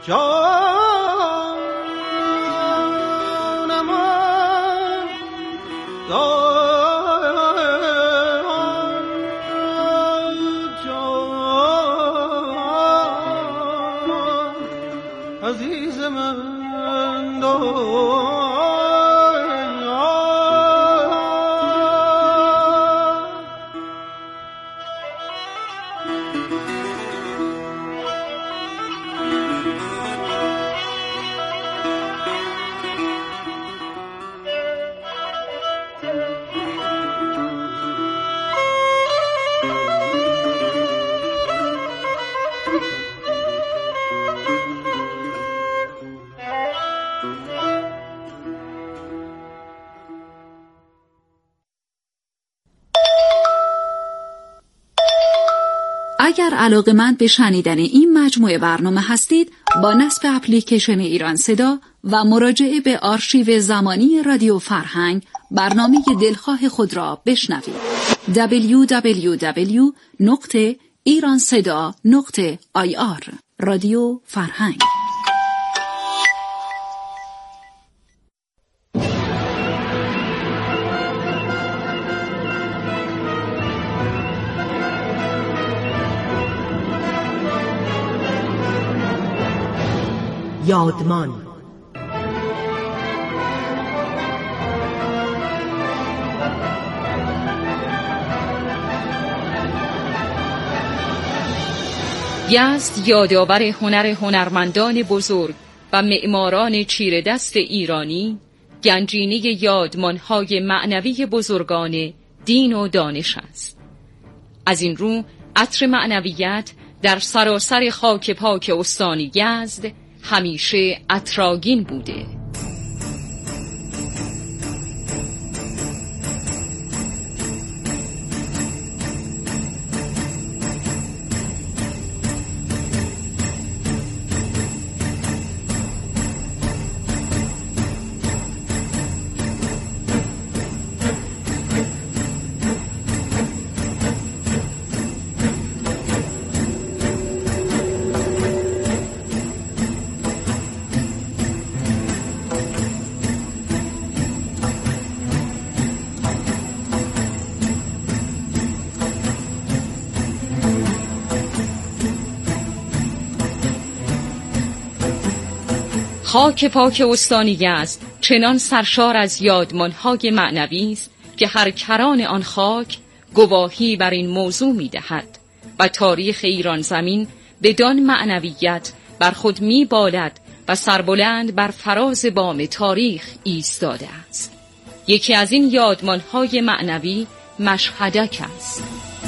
اگر علاقه‌مند به شنیدن این مجموعه برنامه هستید، با نصب اپلیکیشن ایران صدا و مراجعه به آرشیو زمانی رادیو فرهنگ برنامه دلخواه خود را بشنوید. www.iranseda.ir رادیو فرهنگ. یادمان. یزد یادآور هنرمندان بزرگ و معماران چیره دست ایرانی، گنجینه یادمان‌های معنوی بزرگان دین و دانش است. از این رو عطر معنویت در سراسر خاک پاک استان یزد همیشه عطرآگین بوده. خاک پاک استان یزد چنان سرشار از یادمان‌های معنوی است که هر کران آن خاک گواهی بر این موضوع می‌دهد و تاریخ ایران زمین بدان معنویت بر خود می‌بالد و سربلند بر فراز بام تاریخ ایستاده است. یکی از این یادمان‌های معنوی مشهدک است.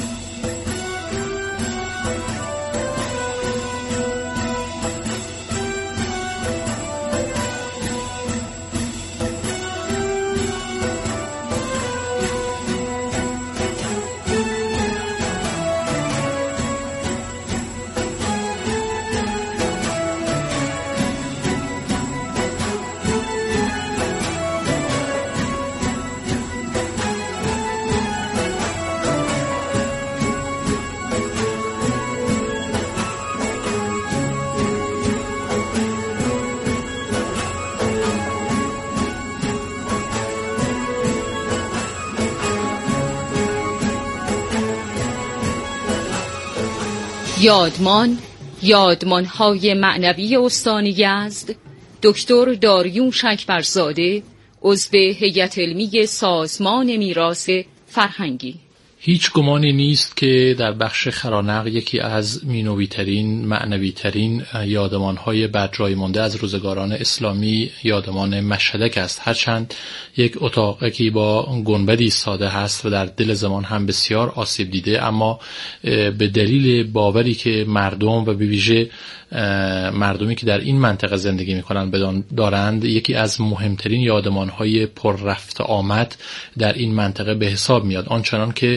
یادمان‌های معنوی استان یزد، دکتر داریوش اکبرزاده، عضو هیئت علمی سازمان میراث فرهنگی. هیچ گمانی نیست که در بخش خرانق یکی از مینوی‌ترین، معنوی‌ترین یادمان‌های برجای مانده از روزگاران اسلامی یادمان مشهدک است. هرچند یک اتاقکی با گنبدی ساده هست و در دل زمان هم بسیار آسیب دیده، اما به دلیل باوری که مردم و به ویژه مردمی که در این منطقه زندگی می‌کنند دارند، یکی از مهمترین یادمان‌های پر رفت آمد در این منطقه به حساب میاد. آنچنان که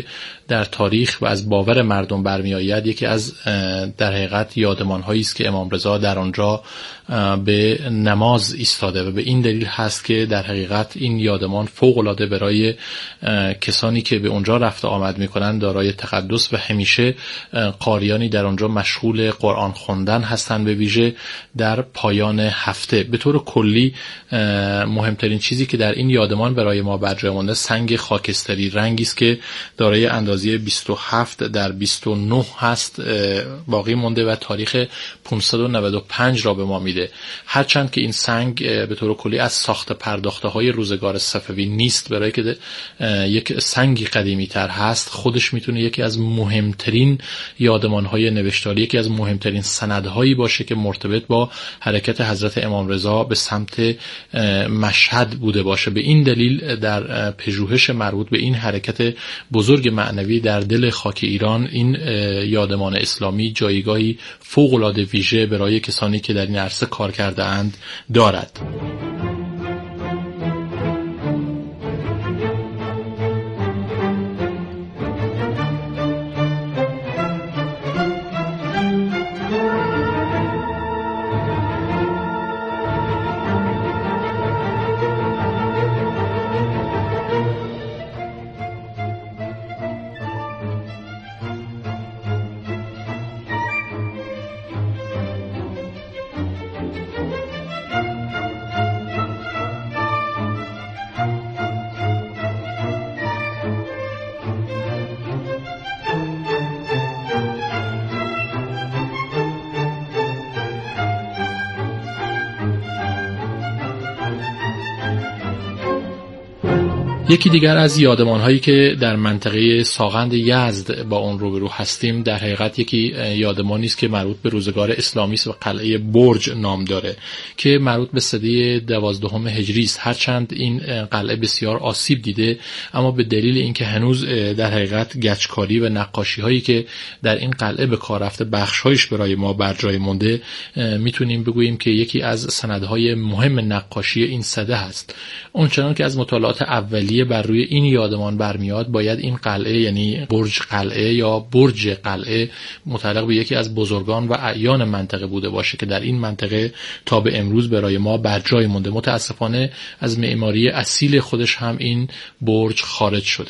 در تاریخ و از باور مردم برمی آید، یکی از در حقیقت یادمان هایی است که امام رضا در آنجا به نماز ایستاده و به این دلیل هست که در حقیقت این یادمان فوق العاده برای کسانی که به اونجا رفت آمد میکنن دارای تقدس و همیشه قاریانی در آنجا مشغول قرآن خوندن هستند، به ویژه در پایان هفته. به طور کلی مهمترین چیزی که در این یادمان برای ما بر جای مانده سنگ خاکستری رنگی است که دارای اندازه 27 در 29 هست باقی مونده و تاریخ 595 را به ما میده. هرچند که این سنگ به طور کلی از ساخت پرداخته های روزگار صفوی نیست، برای که یک سنگی قدیمی تر هست، خودش میتونه یکی از مهمترین یادمان های نوشتاری، یکی از مهمترین سندهایی باشه که مرتبط با حرکت حضرت امام رضا به سمت مشهد بوده باشه. به این دلیل در پژوهش مربوط به این حرکت بزرگ معنوی در دل خاک ایران این یادمان اسلامی جایگاهی فوق‌العاده ویژه برای کسانی که در این عرصه کار کرده اند دارد. یکی دیگر از یادمان‌هایی که در منطقه ساغند یزد با اون روبرو هستیم در حقیقت یکی یادمانی است که مربوط به روزگار اسلامی است و قلعه برج نام داره که مربوط به سده 12 هجری است. هرچند این قلعه بسیار آسیب دیده، اما به دلیل اینکه هنوز در حقیقت گچکاری و نقاشی‌هایی که در این قلعه به کار رفته بخش‌هایش برای ما بر جای مونده، میتونیم بگوییم که یکی از سندهای مهم نقاشی این سده هست. اونچنان که از مطالعات اولیه بر روی این یادمان برمیاد، باید این قلعه یعنی برج قلعه یا برج قلعه متعلق به یکی از بزرگان و اعیان منطقه بوده باشه که در این منطقه تا به امروز برای ما بر جای مونده. متاسفانه از معماری اصیل خودش هم این برج خارج شده.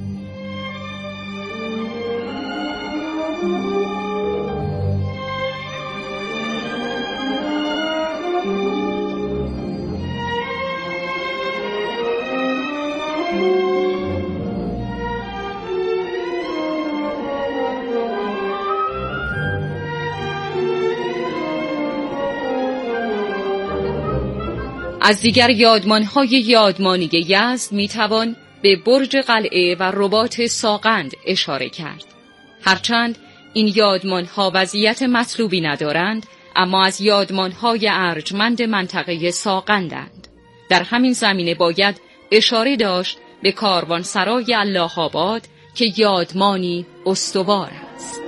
از دیگر یادمان‌های یادمانی یزد میتوان به برج قلعه و رباط ساغند اشاره کرد. هرچند این یادمان‌ها وضعیت مطلوبی ندارند، اما از یادمان‌های ارجمند منطقه ساغندند. در همین زمینه باید اشاره داشت به کاروانسرای الله آباد که یادمانی استوار است.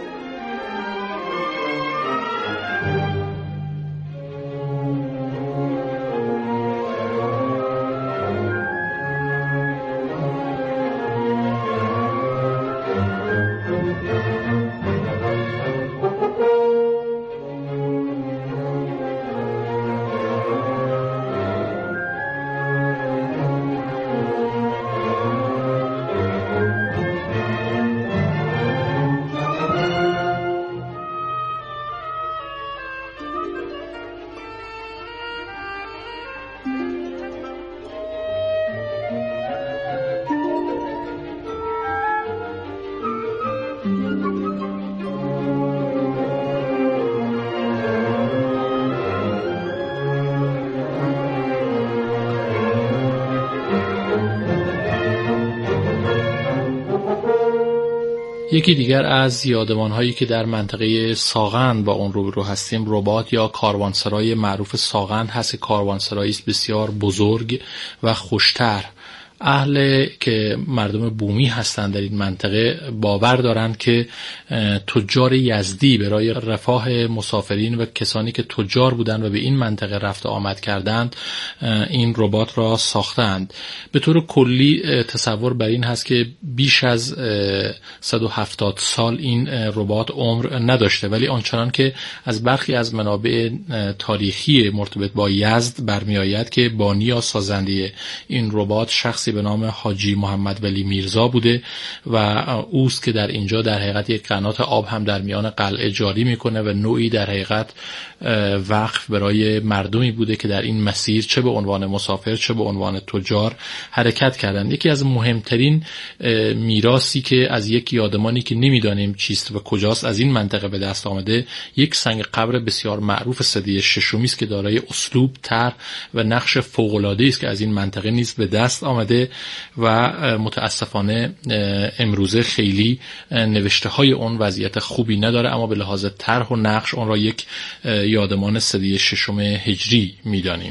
یکی دیگر از یادمان‌هایی که در منطقه ساغند با اون روبرو هستیم رباط یا کاروانسرای معروف ساغند هست. کاروانسرایی است بسیار بزرگ و خوشتر اهل که مردم بومی هستند در این منطقه باور دارند که تجار یزدی برای رفاه مسافرین و کسانی که تجار بودند و به این منطقه رفت آمد کردند این ربات را ساختند. به طور کلی تصور بر این هست که بیش از 170 سال این ربات عمر نداشته، ولی آنچنان که از برخی از منابع تاریخی مرتبط با یزد برمی آید که بانی یا سازنده این ربات شخصی به نام حاجی محمد ولی میرزا بوده و اوست که در اینجا در حقیقت یک قنات آب هم در میان قلعه جاری میکنه و نوعی در حقیقت وقف برای مردمی بوده که در این مسیر چه به عنوان مسافر چه به عنوان تجار حرکت کردند. یکی از مهمترین میراثی که از یک یادمانی که نمیدانیم چیست و کجاست از این منطقه به دست آمده یک سنگ قبر بسیار معروف سده ششمی است که دارای اسلوب، طرح و نقش فوق‌العاده‌ای است که از این منطقه نیز به دست آمده و متاسفانه امروزه خیلی نوشته های اون وضعیت خوبی نداره، اما به لحاظ طرح و نقش اون را یک یادمان سده ششم هجری می‌دانیم.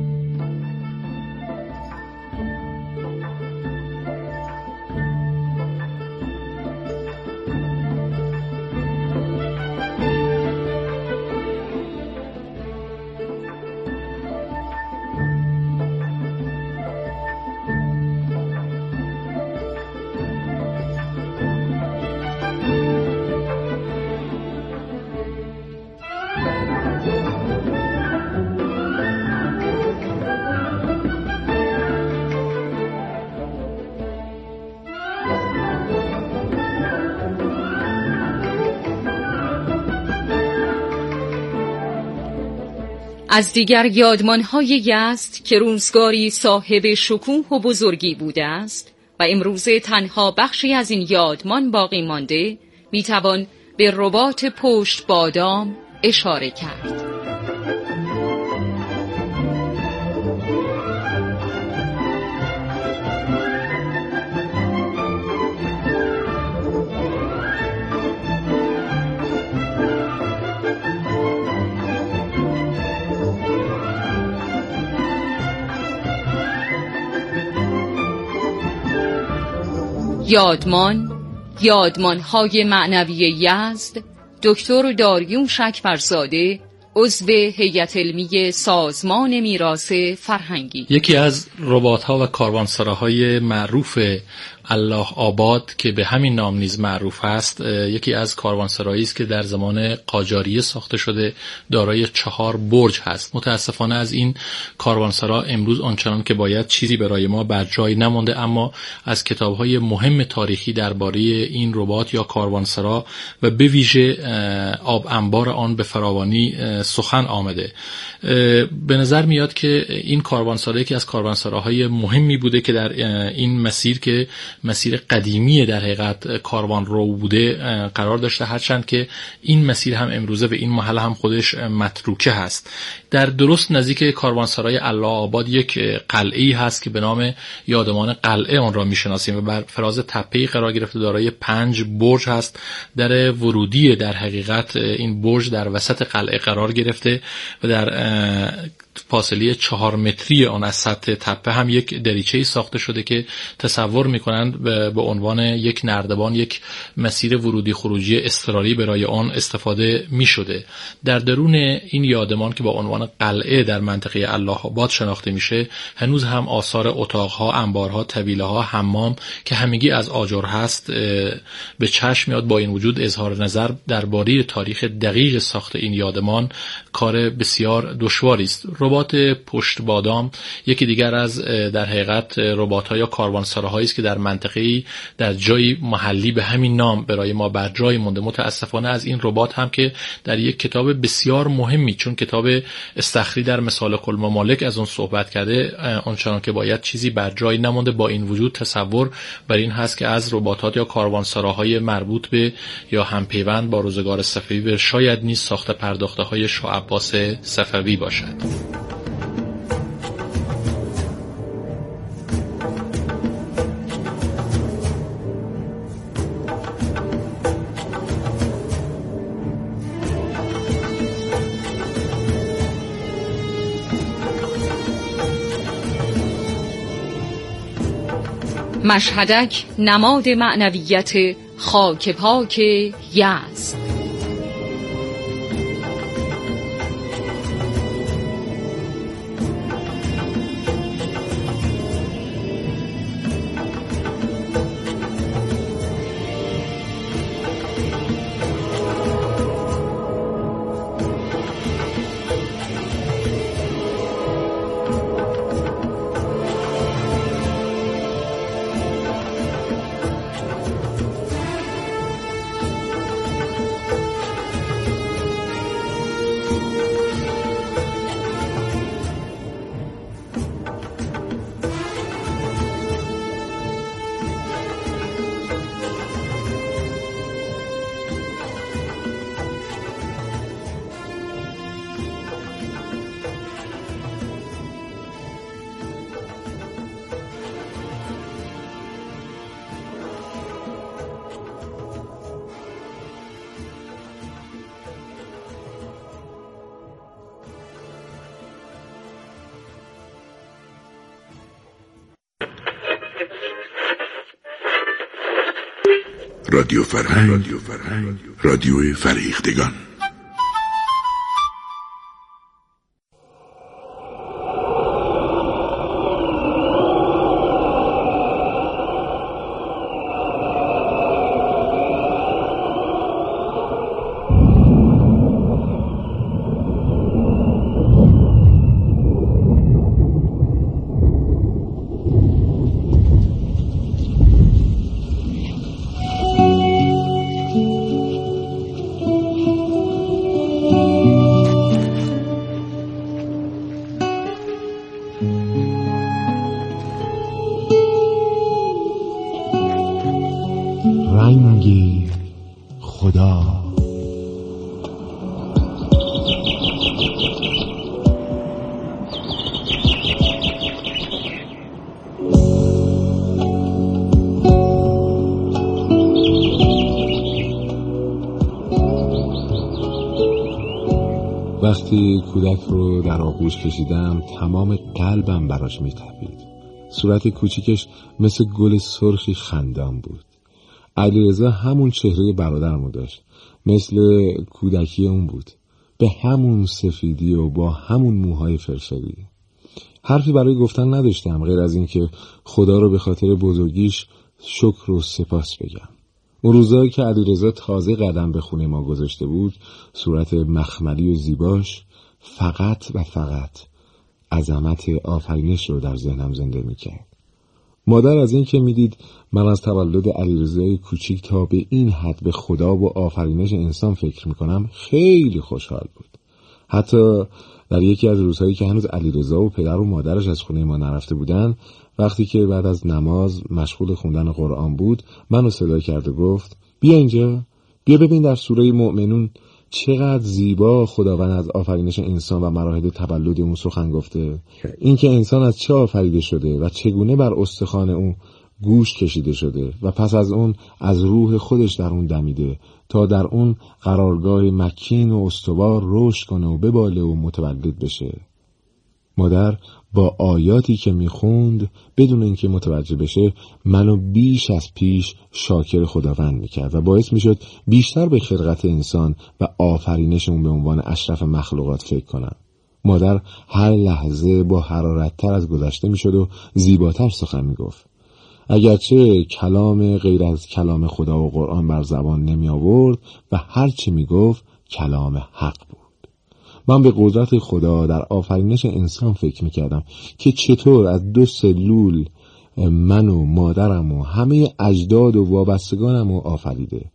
از دیگر یادمان‌های یزد که روزگاری صاحب شکوه و بزرگی بوده است و امروزه تنها بخشی از این یادمان باقی مانده، میتوان به رباط پشت بادام اشاره کرد. یادمان‌های معنوی یزد، دکتر داریوش اکبرزاده، عضو هیئت علمی سازمان میراث فرهنگی. یکی از رباط‌ها و کاروانسراهای معروف الله آباد که به همین نام نیز معروف است، یکی از کاروانسرایی است که در زمان قاجاریه ساخته شده، دارای 4 برج هست. متاسفانه از این کاروانسرا امروز آنچنان که باید چیزی برای ما بر جای نمانده، اما از کتاب‌های مهم تاریخی درباره این رباط یا کاروانسرا و به ویژه آب انبار آن به فراوانی سخن آمده. به نظر میاد که این کاروانسرا که از کاروانسراهای مهمی بوده که در این مسیر که مسیر قدیمی در حقیقت کاروان رو بوده قرار داشته، هرچند که این مسیر هم امروزه به این محل هم خودش متروکه هست. در درست نزدیک کاروانسرای الله آباد یک قلعه‌ای هست که به نام یادمان قلعه آن را میشناسیم و بر فراز تپه‌ای قرار گرفته، دارای 5 برج هست. در ورودی در حقیقت این برج در وسط قلعه قرار گرفته و در فاصله 4 متری آن از سطح تپه هم یک دریچه‌ای ساخته شده که تصور می‌کنند به عنوان یک نردبان، یک مسیر ورودی خروجی اضطراری برای آن استفاده می‌شده. در درون این یادمان که با عنوان قلعه در منطقه الله آباد شناخته میشه، هنوز هم آثار اتاق‌ها، انبارها، طویله‌ها، حمام که همگی از آجر هست به چشم میاد. با این وجود اظهار نظر درباره تاریخ دقیق ساخت این یادمان کار بسیار دشواری است. رباط پشت بادام یکی دیگر از در حقیقت رباط‌ها یا کاروانسراهایی است که در منطقه‌ای در جایی محلی به همین نام برای ما بر جای مونده. متاسفانه از این رباط هم که در یک کتاب بسیار مهمی چون کتاب استخری در مسالک الممالک از اون صحبت کرده، آنچنان که باید چیزی بر جای نمونده. با این وجود تصور بر این هست که از رباطات یا کاروانسراهای مربوط به یا همپیوند با روزگار صفوی شاید نیز ساخته پرداخته‌های شاه عباس صفوی باشد. مشهدک نماد معنویت خاک پاک یزد. رادیو فرهنگ، رادیوی فرهیختگان. رنگ خدا. وقتی کودک رو در آغوش کشیدم تمام قلبم براش میتپید. صورت کوچیکش مثل گل سرخی خندان بود. علیرضا همون چهره برادرمو داشت، مثل کودکی اون بود، به همون سفیدی و با همون موهای فرفری. حرفی برای گفتن نداشتم غیر از این که خدا رو به خاطر بزرگیش شکر و سپاس بگم. اون روزایی که علیرضا تازه قدم به خونه ما گذاشته بود، صورت مخملی و زیباش فقط و فقط عظمت آفرینش رو در ذهنم زنده میکرد. مادر از این که میدید من از تولد علیرضای کوچیک تا به این حد به خدا و آفرینش انسان فکر میکنم خیلی خوشحال بود. حتی در یکی از روزهایی که هنوز علیرضا و پدر و مادرش از خونه ما نرفته بودن، وقتی که بعد از نماز مشغول خوندن قرآن بود، منو صدا کرد و گفت بیا اینجا، بیا ببین در سوره مؤمنون چقدر زیبا خداوند از آفرینش انسان و مراحل تولد اون سخن گفته. اینکه انسان از چه آفریده شده و چگونه بر استخوان اون گوشت کشیده شده و پس از اون از روح خودش در اون دمیده تا در اون قرارگاه مکین و استوار رشد کنه و بباله و متولد بشه. مادر با آیاتی که میخوند بدون اینکه متوجه بشه منو بیش از پیش شاکر خداوند میکرد و باعث میشد بیشتر به خلقت انسان و آفرینش اون به عنوان اشرف مخلوقات فکر کنم. مادر هر لحظه با حرارت‌تر از گذشته میشد و زیباتر سخن میگفت. اگرچه کلام غیر از کلام خدا و قرآن بر زبان نمی آورد و هر چی میگفت کلام حق بود. من به قدرت خدا در آفرینش انسان فکر میکردم که چطور از 2 سلول من و مادرم و همه اجداد و وابستگانم رو آفریده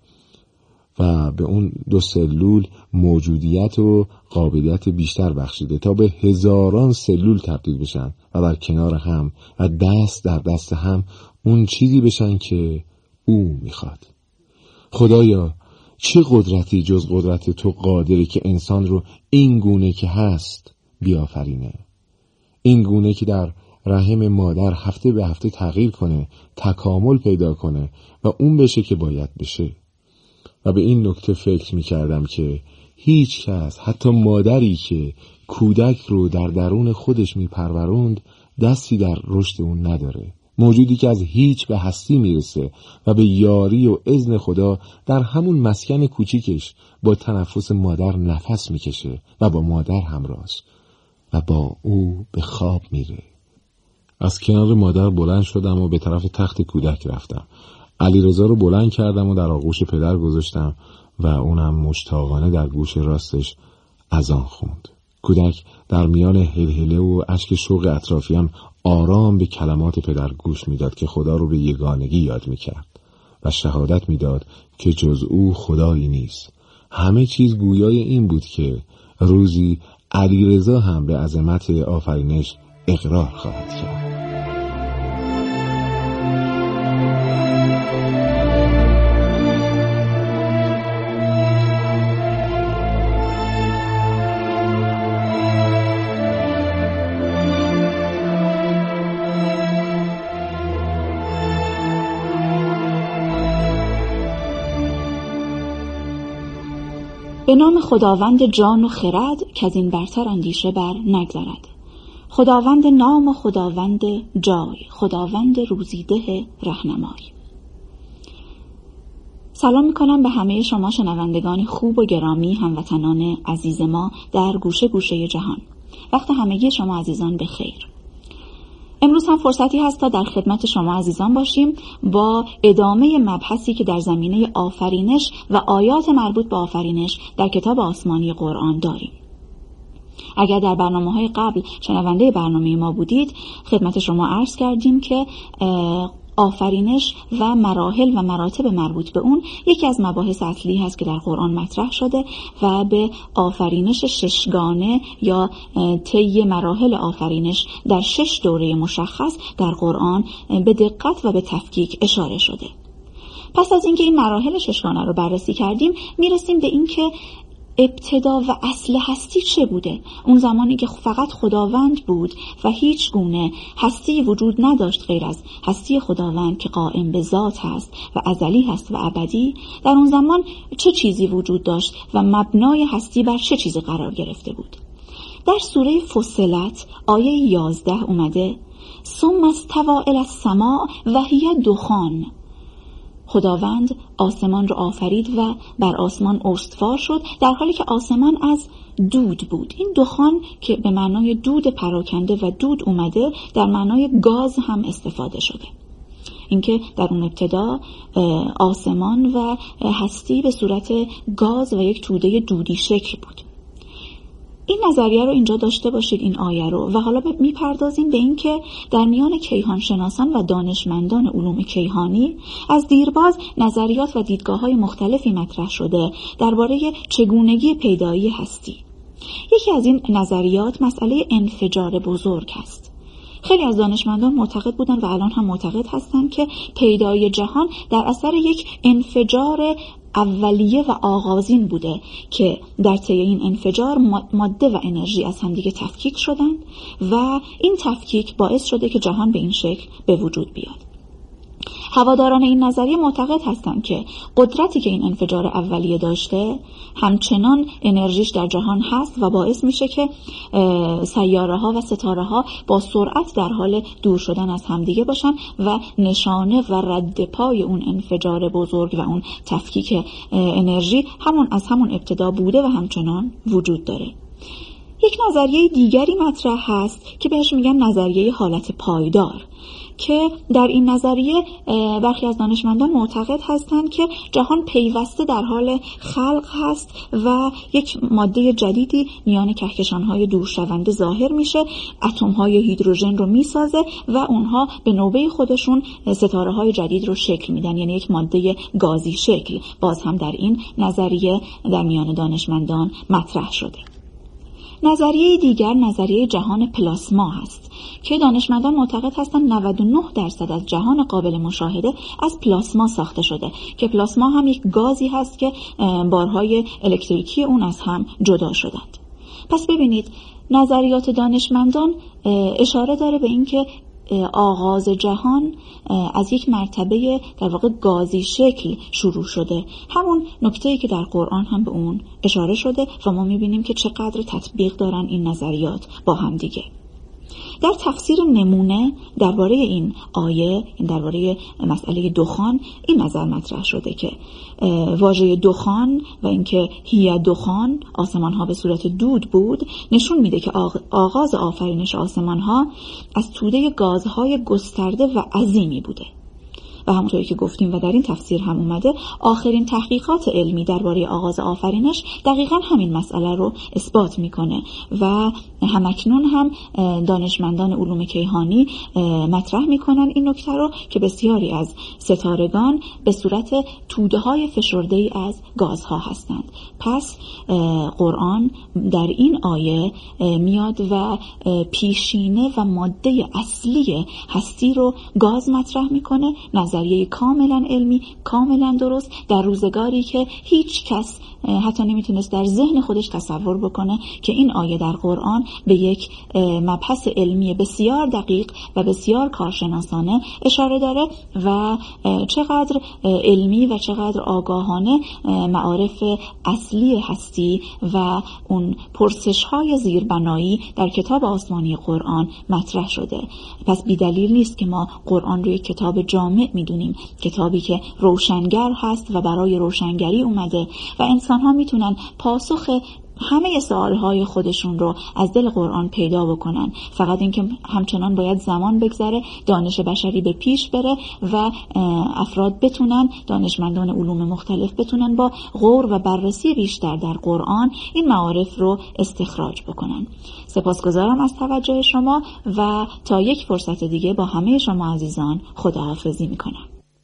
و به اون 2 سلول موجودیت و قابلیت بیشتر بخشیده تا به هزاران سلول تبدیل بشن و در کنار هم و دست در دست هم اون چیزی بشن که او میخواد. خدایا چه قدرتی جز قدرت تو قادره که انسان رو این گونه که هست بیافرینه، این گونه که در رحم مادر هفته به هفته تغییر کنه، تکامل پیدا کنه و اون بشه که باید بشه. و به این نکته فکر میکردم که هیچ کس، حتی مادری که کودک رو در درون خودش میپروروند، دستی در رشد اون نداره. موجودی که از هیچ به هستی میرسه و به یاری و اذن خدا در همون مسکن کوچیکش با تنفس مادر نفس میکشه و با مادر همراهه و با او به خواب میره. از کنار مادر بلند شدم و به طرف تخت کودک رفتم. علیرضا رو بلند کردم و در آغوش پدر گذاشتم و اونم مشتاقانه در گوش راستش اذان خوند. کودک در میان هلهله و اشک شوق اطرافیان آرام به کلمات پدر گوش میداد که خدا رو به یگانگی یاد میکرد و شهادت میداد که جز او خدایی نیست. همه چیز گویای این بود که روزی علیرضا هم به عظمت آفرینش اقرار خواهد کرد. به نام خداوند جان و خرد که از این برتر اندیشه بر نگذارد. خداوند نام و خداوند جای، خداوند روزیده رهنمای. سلام میکنم به همه شما شنوندگان خوب و گرامی، هموطنان عزیز ما در گوشه گوشه جهان. وقت همگی شما عزیزان به خیر. امروز هم فرصتی هست تا در خدمت شما عزیزان باشیم با ادامه مبحثی که در زمینه آفرینش و آیات مربوط به آفرینش در کتاب آسمانی قرآن داریم. اگر در برنامه‌های قبل شنونده برنامه ما بودید، خدمت شما عرض کردیم که آفرینش و مراحل و مراتب مربوط به اون یکی از مباحث اصلی هست که در قرآن مطرح شده و به آفرینش ششگانه یا طی مراحل آفرینش در 6 دوره مشخص در قرآن به دقت و به تفکیک اشاره شده. پس از اینکه این مراحل ششگانه رو بررسی کردیم، میرسیم به این که ابتدا و اصل هستی چه بوده؟ اون زمانی که فقط خداوند بود و هیچ گونه هستی وجود نداشت غیر از هستی خداوند که قائم به ذات هست و ازلی هست و ابدی، در اون زمان چه چیزی وجود داشت و مبنای هستی بر چه چیزی قرار گرفته بود؟ در سوره فصلت آیه 11 اومده ثم استوى الی السماء و هی دخان. خداوند آسمان رو آفرید و بر آسمان استوار شد در حالی که آسمان از دود بود. این دخان که به معنای دود پراکنده و دود اومده در معنای گاز هم استفاده شده. اینکه در اون ابتدا آسمان و هستی به صورت گاز و یک توده دودی شکل بود. این نظریه رو اینجا داشته باشید، این آیه رو، و حالا میپردازیم به این که در میان کیهان شناسان و دانشمندان علوم کیهانی از دیرباز نظریات و دیدگاه‌های مختلفی مطرح شده درباره چگونگی پیدایی هستی. یکی از این نظریات مسئله انفجار بزرگ است. خیلی از دانشمندان معتقد بودن و الان هم معتقد هستن که پیدایی جهان در اثر یک انفجار اولیه و آغازین بوده که در طی این انفجار ماده و انرژی از همدیگه تفکیک شدن و این تفکیک باعث شده که جهان به این شکل به وجود بیاد. هواداران این نظریه معتقد هستند که قدرتی که این انفجار اولیه داشته همچنان انرژیش در جهان هست و باعث میشه که سیاره ها و ستاره ها با سرعت در حال دور شدن از همدیگه باشن و نشانه و رد پای اون انفجار بزرگ و اون تفکیک انرژی از همون ابتدا بوده و همچنان وجود داره. یک نظریه دیگری مطرح هست که بهش میگن نظریه حالت پایدار، که در این نظریه برخی از دانشمندان معتقد هستند که جهان پیوسته در حال خلق هست و یک ماده جدیدی میان کهکشان‌های دورشونده ظاهر میشه، اتم‌های هیدروژن رو میسازه و اونها به نوبه خودشون ستاره‌های جدید رو شکل میدن، یعنی یک ماده گازی شکل. باز هم در این نظریه در میان دانشمندان مطرح شده. نظریه دیگر نظریه جهان پلاسما هست که دانشمندان معتقد هستند 99% از جهان قابل مشاهده از پلاسما ساخته شده که پلاسما هم یک گازی هست که بارهای الکتریکی اون از هم جدا شدند. پس ببینید نظریات دانشمندان اشاره داره به این که آغاز جهان از یک مرتبه در واقع گازی شکل شروع شده، همون نکته‌ای که در قرآن هم به اون اشاره شده و ما می‌بینیم که چقدر تطبیق دارن این نظریات با هم دیگه. در تفسیر نمونه درباره این آیه، درباره مسئله دخان، این نظر مطرح شده که واژه دخان و اینکه هی دخان، آسمان ها به صورت دود بود، نشون میده که آغاز آفرینش آسمان ها از توده گازهای گسترده و عظیمی بوده. و همونطوری که گفتیم و در این تفسیر هم اومده، آخرین تحقیقات علمی درباره آغاز آفرینش دقیقاً همین مسئله رو اثبات میکنه و همکنون هم دانشمندان علوم کیهانی مطرح میکنن این نکته رو که بسیاری از ستارگان به صورت توده‌های فشرده‌ای از گازها هستند. پس قرآن در این آیه میاد و پیشینه و ماده اصلی هستی رو گاز مطرح میکنه، نظریه کاملا علمی، کاملا درست، در روزگاری که هیچ کس حتی نمیتونست در ذهن خودش تصور بکنه که این آیه در قرآن به یک مبحث علمی بسیار دقیق و بسیار کارشناسانه اشاره داره و چقدر علمی و چقدر آگاهانه معارف اصلی هستی و اون پرسش‌های زیربنایی در کتاب آسمانی قرآن مطرح شده. پس بی‌دلیل نیست که ما قرآن رو یک کتاب جامع میدونیم، کتابی که روشنگر هست و برای روشنگری اومده و انسان‌ها میتونن پاسخ همه سوالهای خودشون رو از دل قرآن پیدا بکنن. فقط اینکه همچنان باید زمان بگذره، دانش بشری به پیش بره و افراد بتونن، دانشمندان علوم مختلف بتونن با غور و بررسی بیشتر در قرآن این معارف رو استخراج بکنن. سپاسگزارم از توجه شما و تا یک فرصت دیگه با همه شما عزیزان خداحافظی میکنم.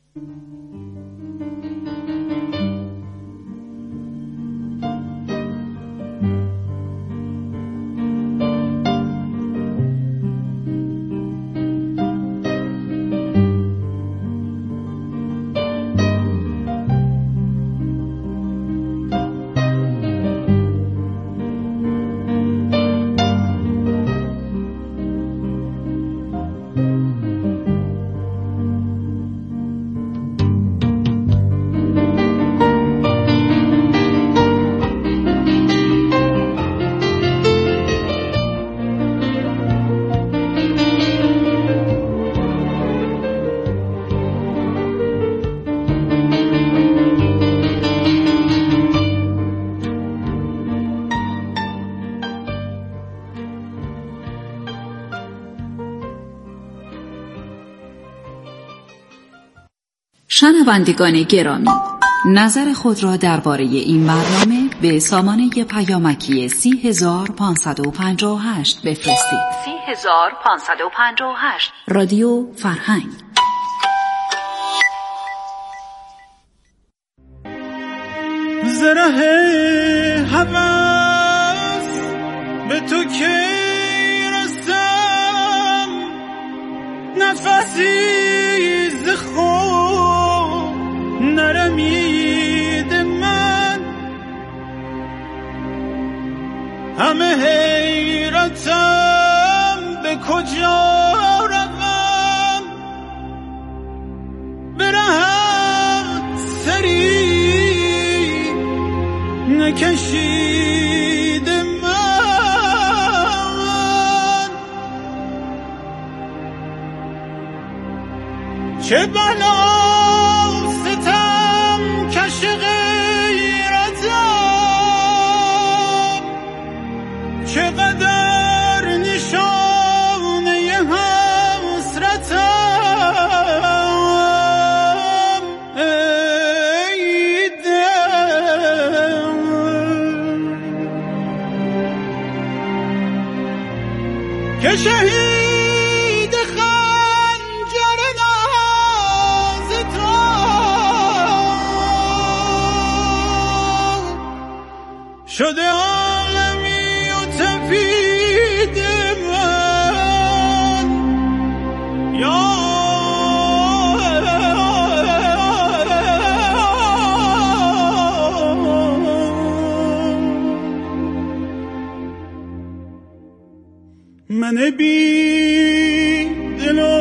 شنوندگان گرامی، نظر خود را درباره این برنامه به سامانه پیامکی 30558 بفرستید. 30558 رادیو فرهنگ. زره هوس به تو که رسم، نفسی ز خود نرمید من، همه حیرتم به کجا روم، برهم سری نکشید من، چه بلا ستم کش غیرتم، چقدر نشانه حسرتم، ای دل که شهید خنجر ناز تو شده عالمی و تپید من، یا من بی دل و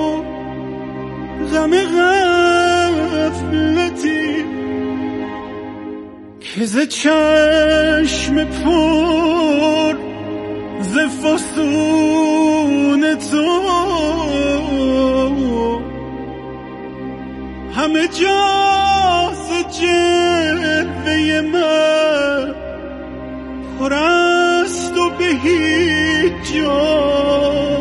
غم غفلتی که ز چشم پر ز فسون مجاز جلوه من پرست و به هیچ جا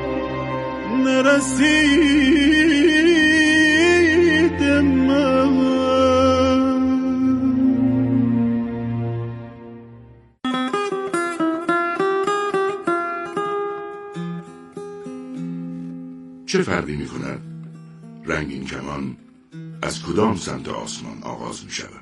نرسید من. چه فرقی می کند رنگین کمان از کدام سمت آسمان آغاز می شود؟